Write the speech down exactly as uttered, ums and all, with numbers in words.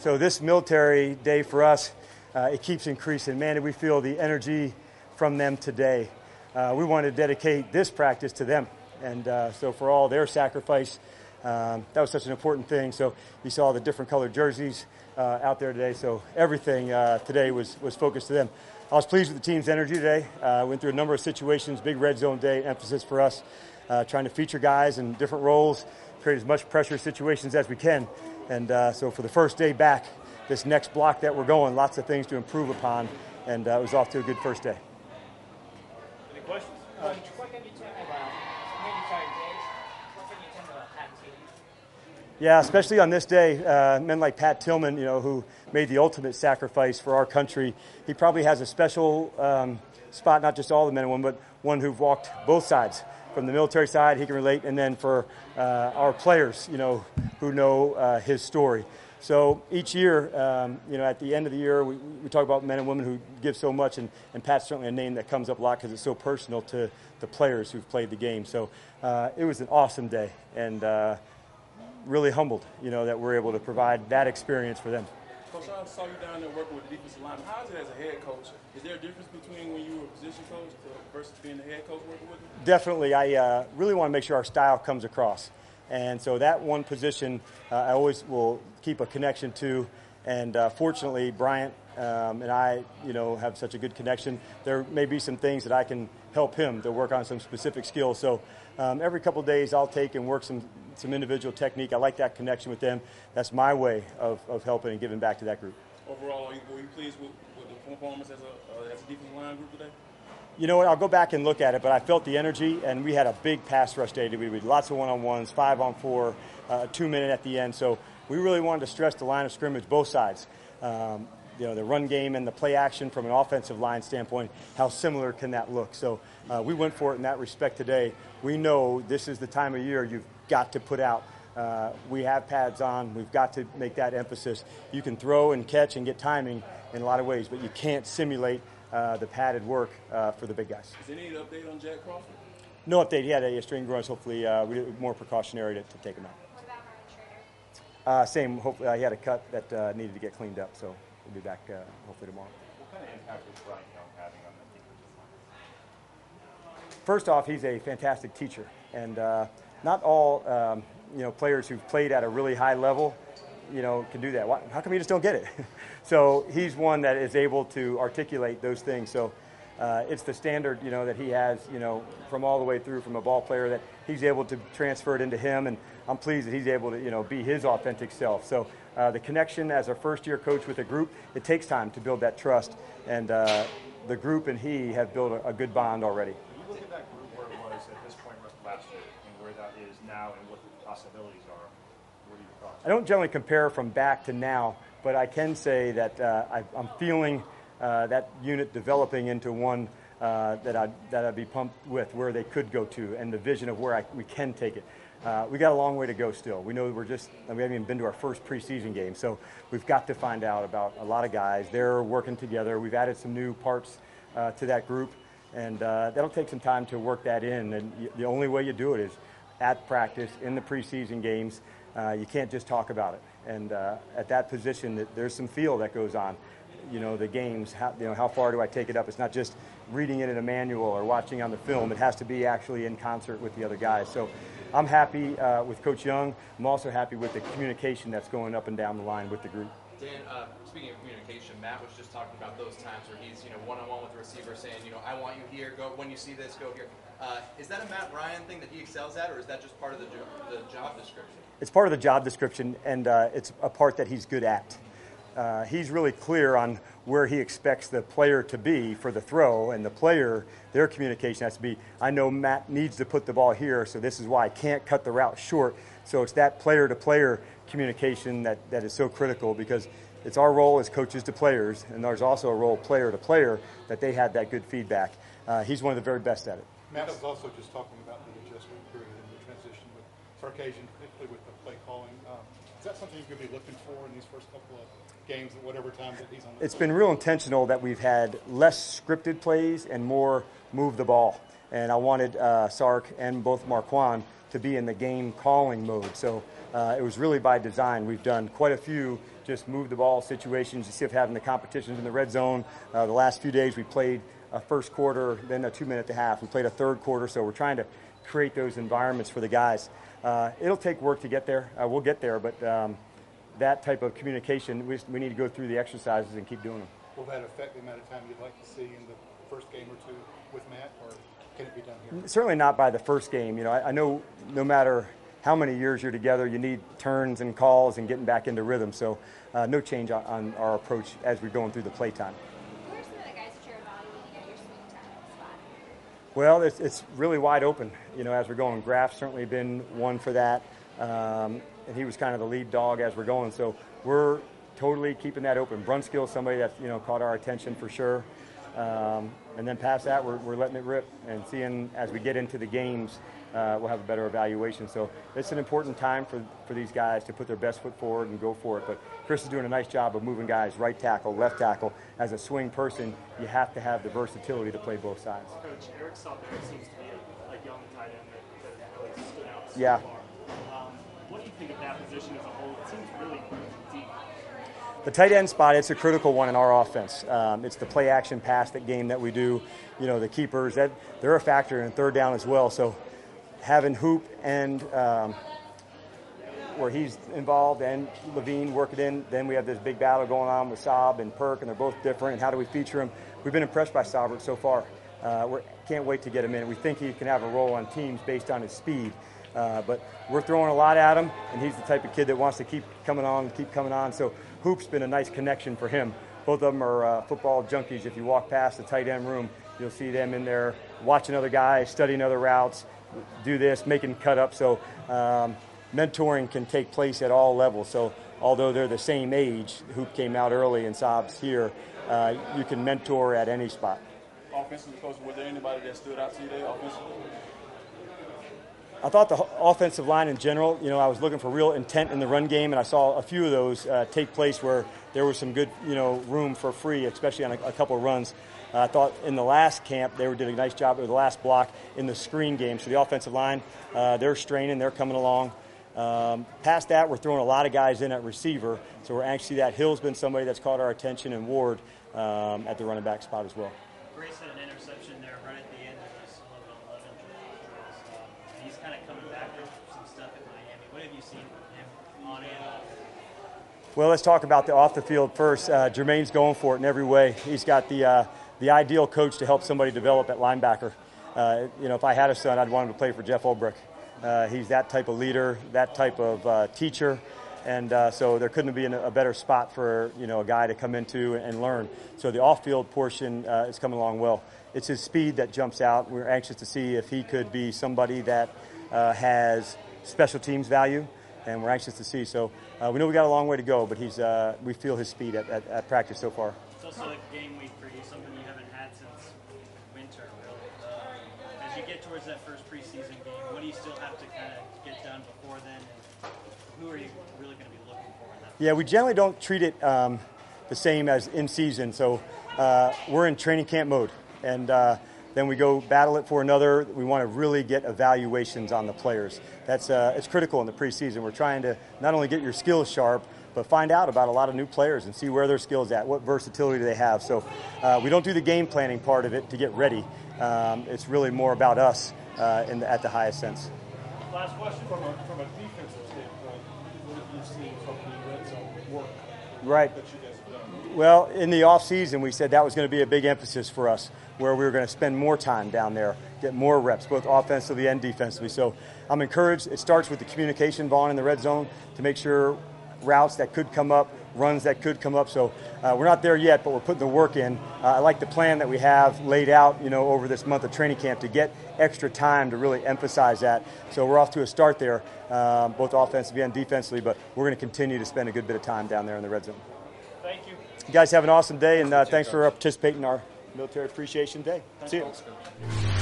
So this military day for us, uh, it keeps increasing. Man, did we feel the energy from them today. Uh, we want to dedicate this practice to them. And uh, so for all their sacrifice, um, that was such an important thing. So you saw the different colored jerseys uh, out there today. So everything uh, today was, was focused to them. I was pleased with the team's energy today. Uh, went through a number of situations, big red zone day, emphasis for us, uh, trying to feature guys in different roles, create as much pressure situations as we can. And uh, so for the first day back, this next block that we're going, lots of things to improve upon, and uh, it was off to a good first day. Any questions? Uh, what can you tell me about military days? What can you tell me about Pat Tillman? Yeah, especially on this day, uh, men like Pat Tillman, you know, who made the ultimate sacrifice for our country. He probably has a special um, spot, not just all the men and women, but one who've walked both sides. From the military side, he can relate, and then for uh, our players, you know, who know uh, his story. So each year, um, you know, at the end of the year, we, we talk about men and women who give so much, and, and Pat's certainly a name that comes up a lot because it's so personal to the players who've played the game. So uh, it was an awesome day, and uh, really humbled, you know, that we're able to provide that experience for them. Coach, I saw you down there working with the defensive line. How is it as a head coach? Is there a difference between when you were a position coach to, versus being the head coach working with them? Definitely. I uh, really want to make sure our style comes across. And so that one position uh, I always will keep a connection to. And uh, fortunately, Bryant um, and I, you know, have such a good connection. There may be some things that I can help him to work on some specific skills. So um, every couple of days I'll take and work some, some individual technique. I like that connection with them. That's my way of, of helping and giving back to that group. Overall, were you pleased with, with the performance as a, uh, as a defensive line group today? You know what, I'll go back and look at it, but I felt the energy, and we had a big pass rush day. We did lots of one-on-ones, five on four, uh, two minute at the end. So we really wanted to stress the line of scrimmage, both sides. Um, you know, the run game and the play action from an offensive line standpoint, how similar can that look? So uh, we went for it in that respect today. We know this is the time of year you've got to put out. Uh, we have pads on. We've got to make that emphasis. You can throw and catch and get timing in a lot of ways, but you can't simulate Uh, the padded work uh, for the big guys. Is there any update on Jack Crawford? No update. He had a, a string growth. Hopefully, uh, we more precautionary to, to take him out. What about Ryan Schrader? Uh, same. Hopefully, uh, he had a cut that uh, needed to get cleaned up, so we'll be back uh, hopefully tomorrow. What kind of impact is Brian Young having on the defensive line? First off, he's a fantastic teacher, and uh, not all um, you know players who've played at a really high level, you know, can do that. Why, how come you just don't get it? So he's one that is able to articulate those things. So uh, it's the standard, you know, that he has, you know, from all the way through from a ball player that he's able to transfer it into him. And I'm pleased that he's able to, you know, be his authentic self. So uh, the connection as a first-year coach with a group, it takes time to build that trust. And uh, the group and he have built a, a good bond already. When you look at that group where it was at this point last year and where that is now and what the possibilities are, what are your thoughts? I don't generally compare from back to now, but I can say that uh, I, I'm feeling uh, that unit developing into one uh, that I'd, that I'd be pumped with, where they could go to, and the vision of where I, we can take it. Uh, we got a long way to go still. We know we're just, we haven't even been to our first preseason game, so we've got to find out about a lot of guys. They're working together. We've added some new parts uh, to that group, and uh, that'll take some time to work that in. And y- the only way you do it is at practice, in the preseason games. Uh, you can't just talk about it. And uh, at that position, there's some feel that goes on. You know, the games, how, you know, how far do I take it up? It's not just reading it in a manual or watching on the film. It has to be actually in concert with the other guys. So I'm happy uh, with Coach Young. I'm also happy with the communication that's going up and down the line with the group. Dan, uh, speaking of communication, Matt was just talking about those times where he's, you know, one-on-one with the receiver saying, you know, I want you here, go, when you see this, go here. Uh, is that a Matt Ryan thing that he excels at, or is that just part of the, jo- the job description? It's part of the job description, and uh, it's a part that he's good at. Uh, he's really clear on where he expects the player to be for the throw, and the player, their communication has to be, I know Matt needs to put the ball here, so this is why I can't cut the route short. So it's that player-to-player communication that, that is so critical, because it's our role as coaches to players, and there's also a role player-to-player that they had that good feedback. Uh, he's one of the very best at it. Matt was also just talking about the adjustment period and the transition with Sarkisian, particularly with the play calling. Um, is that something you're going to be looking for in these first couple of games at whatever time that he's on the It's field? been real intentional that we've had less scripted plays and more move the ball. And I wanted uh, Sark and both Marquand to be in the game calling mode. So uh, it was really by design. We've done quite a few just move the ball situations. You see if having the competitions in the red zone. Uh, the last few days we played a first quarter, then a two-minute at the half. We played a third quarter, so we're trying to create those environments for the guys. Uh, it'll take work to get there. Uh, we'll get there, but um, that type of communication, we, just, we need to go through the exercises and keep doing them. Will that affect the amount of time you'd like to see in the first game or two with Matt, or can it be done here? Certainly not by the first game. You know, I, I know no matter how many years you're together, you need turns and calls and getting back into rhythm. So uh, no change on, on our approach as we're going through the play time. Who are some of the guys that you're evaluating at your swing time spot? Well, it's, it's really wide open, you know, as we're going. Graf's certainly been one for that, um, and he was kind of the lead dog as we're going. So we're totally keeping that open. Brunskill, somebody that's, you know, caught our attention for sure. Um, and then past that, we're, we're letting it rip and seeing as we get into the games, uh, we'll have a better evaluation. So it's an important time for, for these guys to put their best foot forward and go for it. But Chris is doing a nice job of moving guys right tackle, left tackle. As a swing person, you have to have the versatility to play both sides. Coach, Eric Salvera seems to be a, a young tight end that, that really stood out so Yeah. far. Um, what do you think of that position as a whole? It seems really deep. The tight end spot, it's a critical one in our offense. Um, it's the play action pass that game that we do. You know, the keepers, that they're a factor in third down as well. So having Hoop and um, where he's involved and Levine work it in, then we have this big battle going on with Saab and Perk, and they're both different. And how do we feature him? We've been impressed by Saubert so far. Uh, we can't wait to get him in. We think he can have a role on teams based on his speed. Uh, but we're throwing a lot at him, and he's the type of kid that wants to keep coming on, keep coming on. So Hoop's been a nice connection for him. Both of them are uh, football junkies. If you walk past the tight end room, you'll see them in there watching other guys, studying other routes, do this, making cut up. So um, mentoring can take place at all levels. So although they're the same age, Hoop came out early and Saab's here, uh, you can mentor at any spot. Offensively, coach, was there anybody that stood out to you there offensively? I thought the offensive line in general, you know, I was looking for real intent in the run game, and I saw a few of those uh, take place where there was some good, you know, room for free, especially on a, a couple of runs. Uh, I thought in the last camp they were did a nice job with the last block in the screen game. So the offensive line, uh, they're straining, they're coming along. Um, past that, we're throwing a lot of guys in at receiver, so we're anxious to see that. Hill's been somebody that's caught our attention, and Ward um, at the running back spot as well. Grace had an interception there right at the end of this eleven on eleven drills. Um, he's kind of coming back from some stuff at Miami. What have you seen from him on and off? Well, let's talk about the off the field first. Uh, Jermaine's going for it in every way. He's got the uh, the ideal coach to help somebody develop at linebacker. Uh, you know, if I had a son, I'd want him to play for Jeff Olbrich. Uh, he's that type of leader, that type of uh, teacher. And uh, so there couldn't be a better spot for, you know, a guy to come into and learn. So the off-field portion uh, is coming along well. It's his speed that jumps out. We're anxious to see if he could be somebody that uh, has special teams value, and we're anxious to see. So uh, we know we got a long way to go, but he's uh, we feel his speed at, at, at practice so far. It's also like game week for you, something you haven't had since winter, really. Uh, as you get towards that first preseason game, what do you still have to kind of get done before then? And who are you really going to be looking for in that? Yeah, we generally don't treat it um, the same as in season. So uh, we're in training camp mode, and uh, then we go battle it for another. We want to really get evaluations on the players. That's uh, it's critical in the preseason. We're trying to not only get your skills sharp, but find out about a lot of new players and see where their skills at, what versatility do they have. So uh, we don't do the game planning part of it to get ready. Um, it's really more about us uh, in the, at the highest sense. Last question from a, from a defensive standpoint. What have you seen from the red zone work Right. that you guys have done? Well, in the offseason, we said that was going to be a big emphasis for us, where we were going to spend more time down there, get more reps, both offensively and defensively. So I'm encouraged. It starts with the communication, Vaughn, in the red zone to make sure routes that could come up, runs that could come up. So uh, we're not there yet, but we're putting the work in. Uh, I like the plan that we have laid out, you know, over this month of training camp to get extra time to really emphasize that. So we're off to a start there, um, both offensively and defensively, but we're going to continue to spend a good bit of time down there in the red zone. Thank you. You guys have an awesome day, and uh, thanks for participating in our Military Appreciation Day. See you.